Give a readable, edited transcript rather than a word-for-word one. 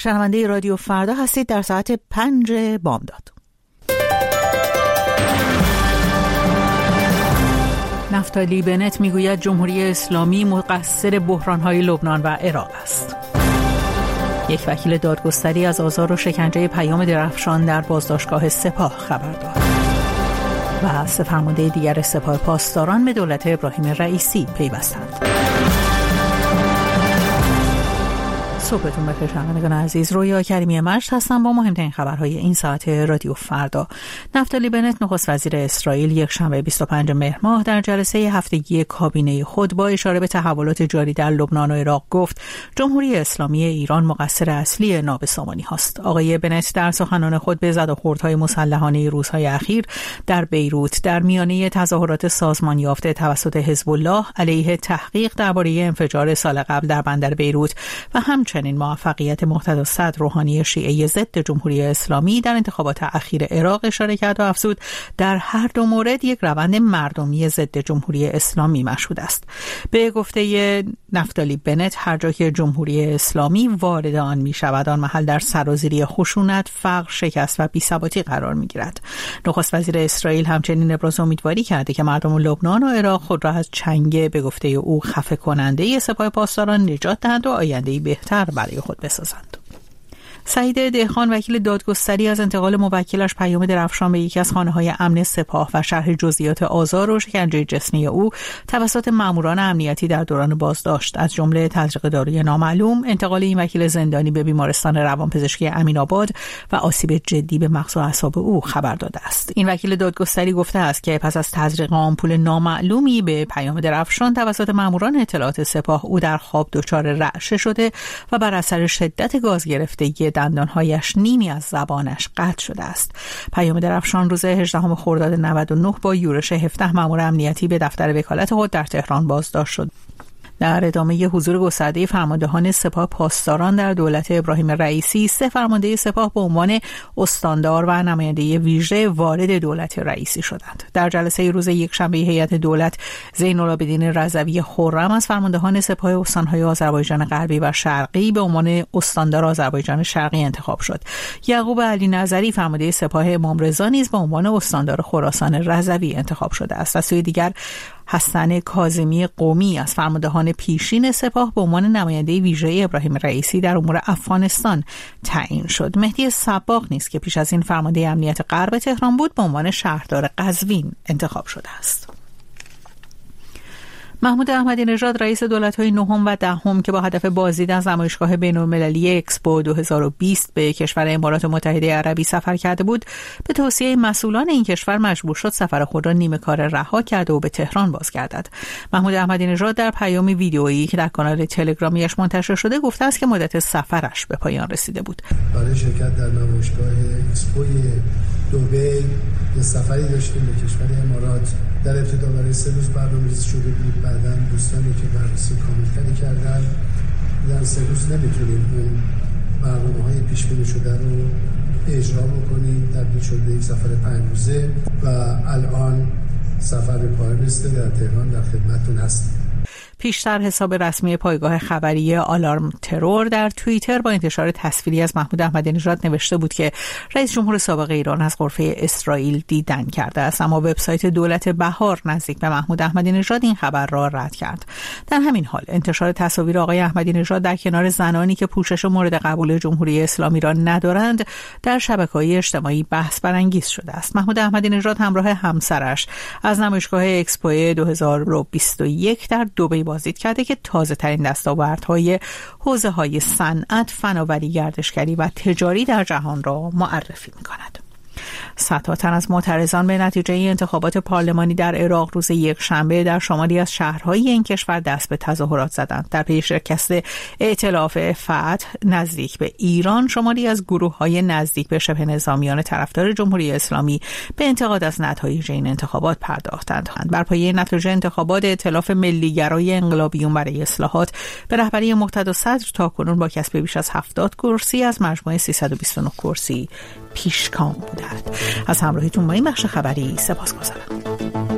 شنونده رادیو فردا هستید در ساعت 5 بامداد. نفتالی بنت میگوید جمهوری اسلامی مقصر بحران‌های لبنان و عراق است. یک وکیل دادگستری از آزار و شکنجه پیام درفشان در بازداشتگاه سپاه خبر داد. و 3 فرمانده دیگر سپاه پاسداران به دولت ابراهیم رئیسی پیوستند. صبحتون بخیر شنوندگان عزیز، رویا کریمی مجد هستم با مهمترین خبرهای این ساعت رادیو فردا. نفتالی بنت نخست وزیر اسرائیل یک شنبه 25 مهر ماه در جلسه هفتگی کابینه خود با اشاره به تحولات جاری در لبنان و عراق گفت جمهوری اسلامی ایران مقصر اصلی نابسامانی هاست. آقای بنت در سخنان خود به زد و خوردهای مسلحانه روزهای اخیر در بیروت در میانه تظاهرات سازمان یافته توسط حزب الله علیه تحقیق درباره انفجار سال قبل در بندر بیروت و همچنین موفقیت مقتدی صدر روحانی شیعه ضد جمهوری اسلامی در انتخابات اخیر عراق اشاره کرد و افزود در هر دو مورد یک روند مردمی ضد جمهوری اسلامی مشهود است. به گفته نفتالی بنت هر جا که جمهوری اسلامی وارد آن می شود آن محل در سرازیری خشونت، فقر، شکست و بی‌ثباتی قرار می گیرد. نخست وزیر اسرائیل همچنین ابراز امیدواری کرده که مردم لبنان و عراق خود را از چنگ به گفته او خفه کننده سپاه پاسداران نجات دهند و آینده‌ای بهتر برای خود بسازند. سعید دهقان وکیل دادگستری از انتقال موکلش پیام درفشان به یکی از خانه‌های امن سپاه و شرح جزئیات آزار و شکنجه جسمی او توسط ماموران امنیتی در دوران بازداشت از جمله تزریق داروی نامعلوم، انتقال این وکیل زندانی به بیمارستان روانپزشکی امین‌آباد و آسیب جدی به مغز و اعصاب او خبر داده است. این وکیل دادگستری گفته است که پس از تزریق آمپول نامعلومی به پیام درفشان توسط ماموران اطلاعات سپاه او در خواب دچار رعشه شده و بر اثر شدت گاز گرفتگی دندانهایش نیمی از زبانش قطع شده است. پیام درفشان روز 18 خرداد 99 با یورش 17 مأمور امنیتی به دفتر وکالت خود در تهران بازداشت شد. در ادامه حضور گسترده فرماندهان سپاه پاسداران در دولت ابراهیم رئیسی، 3 فرمانده سپاه به عنوان استاندار و نماینده ویژه وارد دولت رئیسی شدند. در جلسه روز یکشنبه هیئت دولت، زین‌العابدین رضوی خرم از فرماندهان سپاه استانهای آذربایجان غربی و شرقی به عنوان استاندار آذربایجان شرقی انتخاب شد. یعقوب علی نظری فرمانده سپاه امام رضا نیز به عنوان استاندار خراسان رضوی انتخاب شده است. از سوی دیگر حسن کاظمی قومی از فرماندهان پیشین سپاه به عنوان نماینده ویژه ابراهیم رئیسی در امور افغانستان تعیین شد. مهدی صباغ نیز که پیش از این فرمانده امنیت غرب تهران بود به عنوان شهردار قزوین انتخاب شده است. محمود احمدی نژاد رئیس دولت‌های نهم و دهم که با هدف بازدید از نمایشگاه بین‌المللی اکسپو 2020 به کشور امارات متحده عربی سفر کرده بود، به توصیه مسئولان این کشور مجبور شد سفر خود را نیمه کار رها کرده و به تهران بازگردد. محمود احمدی نژاد در پیامی ویدئویی که در کانال تلگرامیش منتشر شده گفته است که مدت سفرش به پایان رسیده بود. برای شرکت در نمایشگاه اکسپو دبی یه سفری داشتیم به کشور امارات. در ابتدا برای 3 روز برنامه‌ریزی شده بود، بعداً دوستانی که بررسی کاملتری کردن در 3 روز نمیتونیم اون برنامه‌های پیش بینی شده رو اجرا بکنیم. تبدیل شد به یک سفر 5 روزه و الان سفر به پایان رسیده. در تهران در خدمتتون هستیم. پیشتر حساب رسمی پایگاه خبری آلارم ترور در توییتر با انتشار تصویری از محمود احمدی نژاد نوشته بود که رئیس جمهور سابق ایران از غرفه اسرائیل دیدن کرده است، اما وبسایت دولت بهار نزدیک به محمود احمدی نژاد این خبر را رد کرد. در همین حال انتشار تصاویر آقای احمدی نژاد در کنار زنانی که پوشش مورد قبول جمهوری اسلامی را ندارند در شبکه‌های اجتماعی بحث برانگیز شده است. محمود احمدی نژاد همراه همسرش از نمایشگاه اکسپو 2021 در دبی بازدید کرده که تازه ترین دستاوردهای حوزه‌های صنعت، فناوری، گردشگری و تجاری در جهان را معرفی می‌کند. صدها تن از معترضان به نتیجه انتخابات پارلمانی در عراق روز یکشنبه در شمالی از شهرهای این کشور دست به تظاهرات زدند. در پی شکست ائتلاف فتح نزدیک به ایران، شماری از گروه‌های نزدیک به شبه نظامیان طرفدار جمهوری اسلامی به انتقاد از نتایج این انتخابات پرداختند. بر پایه نتایج انتخابات ائتلاف ملیگرای انقلابیون برای اصلاحات به رهبری مقتدی صدر تاکنون با کسب بیش از 70 کرسی از مجموع 329 کرسی پیشگام بودند. از همراهیتون با این بخش خبری سپاسگزارم.